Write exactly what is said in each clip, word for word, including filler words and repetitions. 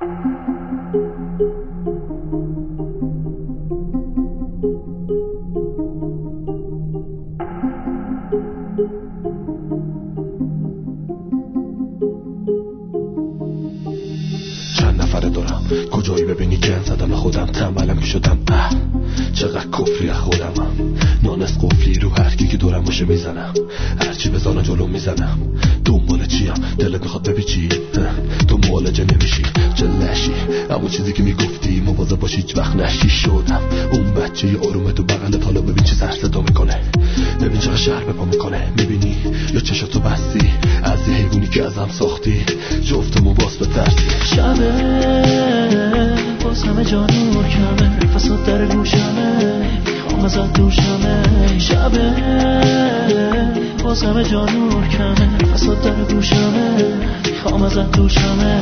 چند نفره دارم کجایی ببینی گن زدم به خودم تنبلم که شدم اه چقدر کفری از خودمم نانس قفلی رو هر کی که دورم باشه میزنم هرچی بزانه جلو میزنم دنبال چیم دلت میخواد بپیچی تو معالجه نمیشی جلشی همون چیزی که میگفتی مواظب باشی هیچ وقت نشی شدم اون بچه ی آرومه تو بغلت حالا ببین چه سر صدا میکنه ببین چقدر شهر به پا میکنه میبینی یا چشاتو بستی از یه حیوانی که ازم ساختی جفتمون باز بترسی شبه باز همه جا نور کمه فساد در گوشمه میخوام ازت دوشمه شبه باز همه جا نور کمه فساد در گوشمه میخوام ازت دوشمه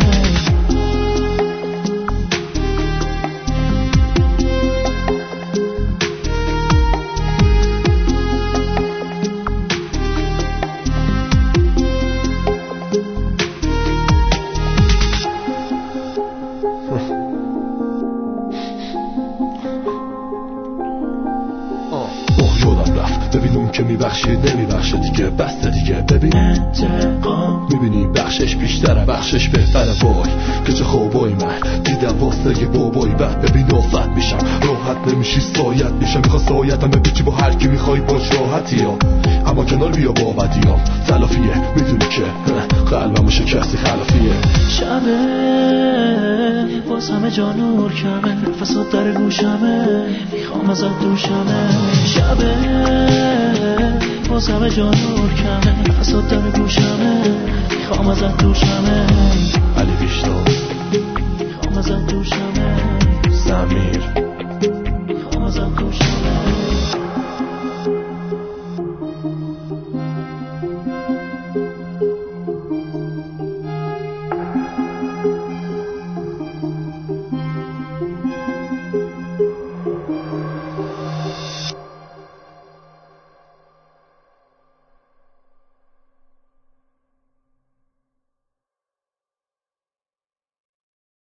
ببین اون که میبخشی نمیبخشه دیگه بسته دیگه ببین انتقام میبینی بخشش بیشتره بخشش بهتره وای که چه خوبایی من دیدم واسه یه بابایی بعد ببین آفت میشم راحت نمیشی سایت میشم میخوا سایتم بپیچی با هر کی میخوای باش راحتی ها اما کنار بیا با بدیام تلافیه میدونی که قلبمو شکستی خلافیه شبه باز همه جا نور کمه فساد در گوشمه میخوام ازت دوشمه شبه باز همه جا نور کمه فساد در گوشمه میخوام ازت دوشمه